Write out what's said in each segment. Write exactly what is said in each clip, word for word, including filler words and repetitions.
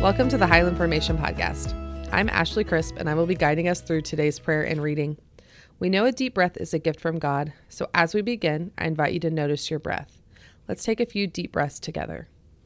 Welcome to the Highland Formation Podcast. I'm Ashley Crisp, and I will be guiding us through today's prayer and reading. We know a deep breath is a gift from God, so as we begin, I invite you to notice your breath. Let's take a few deep breaths together.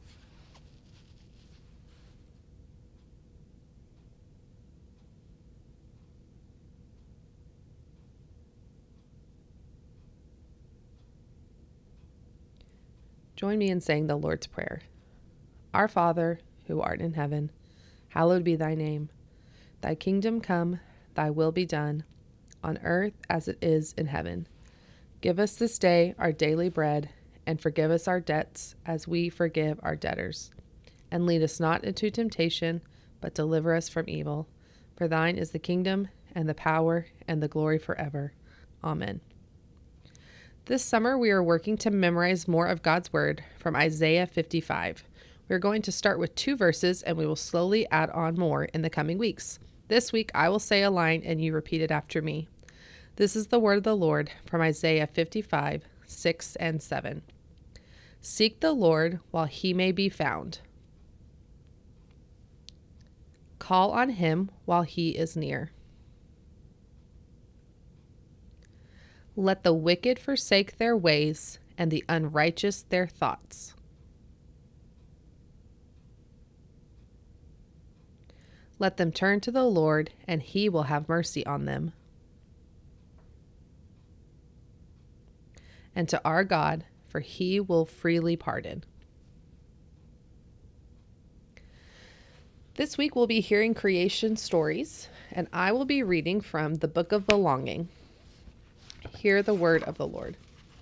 Join me in saying the Lord's Prayer. Our Father, who art in heaven, hallowed be thy name. Thy kingdom come, thy will be done, on earth as it is in heaven. Give us this day our daily bread, and forgive us our debts as we forgive our debtors. And lead us not into temptation, but deliver us from evil. For thine is the kingdom, and the power, and the glory forever. Amen. This summer, we are working to memorize more of God's Word from Isaiah fifty-five. We're going to start with two verses, and we will slowly add on more in the coming weeks. This week, I will say a line, and you repeat it after me. This is the word of the Lord from Isaiah fifty-five, six and seven. Seek the Lord while he may be found. Call on him while he is near. Let the wicked forsake their ways, and the unrighteous their thoughts. Let them turn to the Lord, and he will have mercy on them. And to our God, for he will freely pardon. This week we'll be hearing creation stories, and I will be reading from the Book of Belonging. Hear the word of the Lord.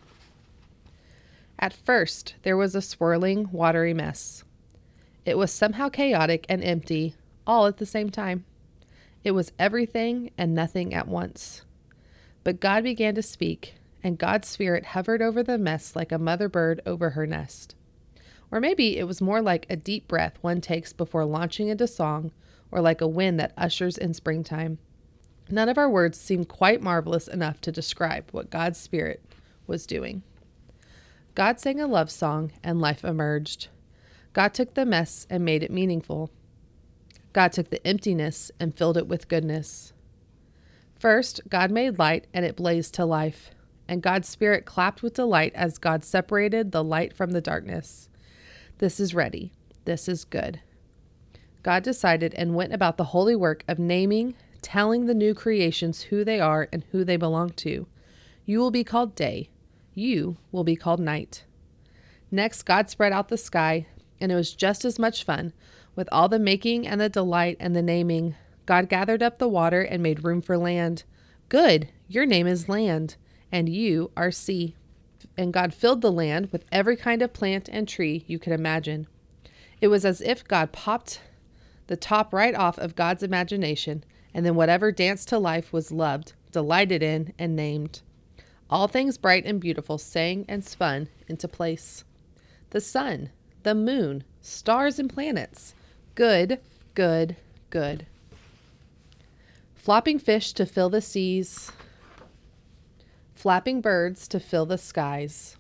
At first, there was a swirling, watery mess. It was somehow chaotic and empty, all at the same time. It was everything and nothing at once. But God began to speak, and God's Spirit hovered over the mess like a mother bird over her nest. Or maybe it was more like a deep breath one takes before launching into song, or like a wind that ushers in springtime. None of our words seem quite marvelous enough to describe what God's Spirit was doing. God sang a love song, and life emerged. God took the mess and made it meaningful. God took the emptiness and filled it with goodness. First, God made light, and it blazed to life. And God's Spirit clapped with delight as God separated the light from the darkness. This is ready. This is good. God decided and went about the holy work of naming, telling the new creations who they are and who they belong to. You will be called day. You will be called night. Next, God spread out the sky, and it was just as much fun. With all the making and the delight and the naming, God gathered up the water and made room for land. Good, your name is land, and you are sea. And God filled the land with every kind of plant and tree you could imagine. It was as if God popped the top right off of God's imagination, and then whatever danced to life was loved, delighted in, and named. All things bright and beautiful sang and spun into place. The sun, the moon, stars and planets. Good, good, good. Flopping fish to fill the seas. Flapping birds to fill the skies.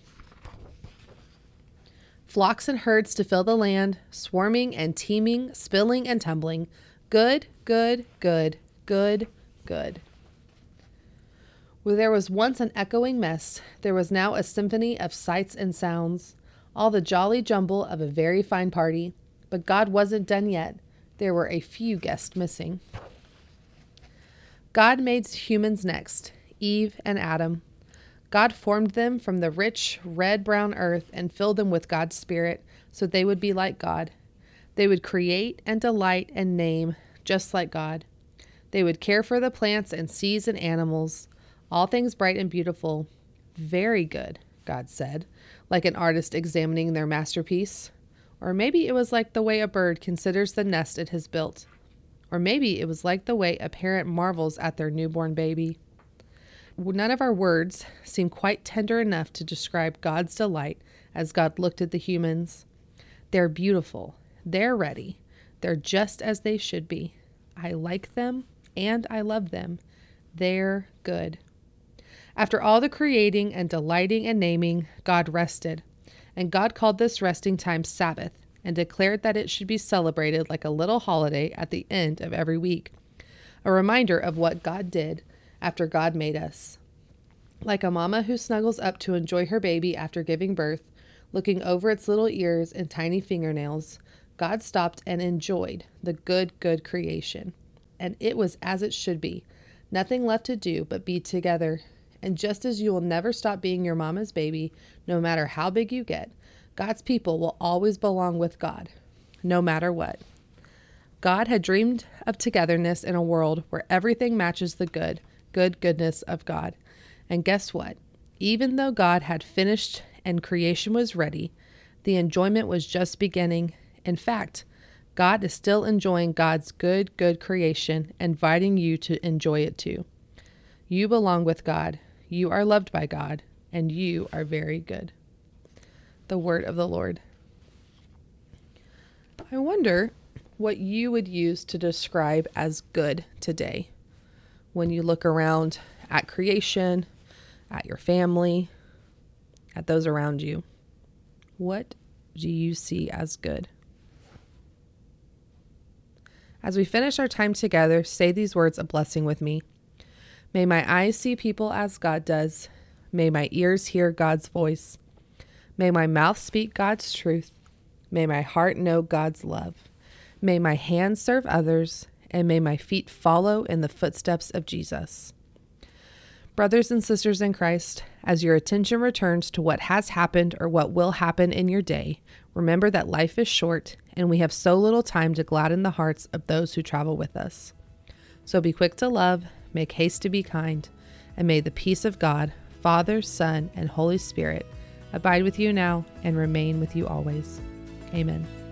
Flocks and herds to fill the land, swarming and teeming, spilling and tumbling. Good, good, good, good, good. Where there was once an echoing mess, there was now a symphony of sights and sounds, all the jolly jumble of a very fine party. But God wasn't done yet. There were a few guests missing. God made humans next, Eve and Adam. God formed them from the rich, red-brown earth and filled them with God's Spirit so they would be like God. They would create and delight and name just like God. They would care for the plants and seas and animals, all things bright and beautiful. Very good, God said, like an artist examining their masterpiece. Or maybe it was like the way a bird considers the nest it has built. Or maybe it was like the way a parent marvels at their newborn baby. None of our words seem quite tender enough to describe God's delight as God looked at the humans. They're beautiful. They're ready. They're just as they should be. I like them and I love them. They're good. After all the creating and delighting and naming, God rested. And God called this resting time Sabbath, and declared that it should be celebrated like a little holiday at the end of every week, a reminder of what God did after God made us. Like a mama who snuggles up to enjoy her baby after giving birth, looking over its little ears and tiny fingernails, God stopped and enjoyed the good, good creation. And it was as it should be. Nothing left to do but be together. And just as you will never stop being your mama's baby, no matter how big you get, God's people will always belong with God, no matter what. God had dreamed of togetherness in a world where everything matches the good, good goodness of God. And guess what? Even though God had finished and creation was ready, the enjoyment was just beginning. In fact, God is still enjoying God's good, good creation, inviting you to enjoy it too. You belong with God, you are loved by God, and you are very good. The word of the Lord. I wonder what you would use to describe as good today. When you look around at creation, at your family, at those around you, what do you see as good? As we finish our time together, say these words of blessing with me. May my eyes see people as God does. May my ears hear God's voice. May my mouth speak God's truth. May my heart know God's love. May my hands serve others, and may my feet follow in the footsteps of Jesus. Brothers and sisters in Christ, as your attention returns to what has happened or what will happen in your day, remember that life is short and we have so little time to gladden the hearts of those who travel with us. So be quick to love, make haste to be kind, and may the peace of God, Father, Son, and Holy Spirit abide with you now and remain with you always. Amen.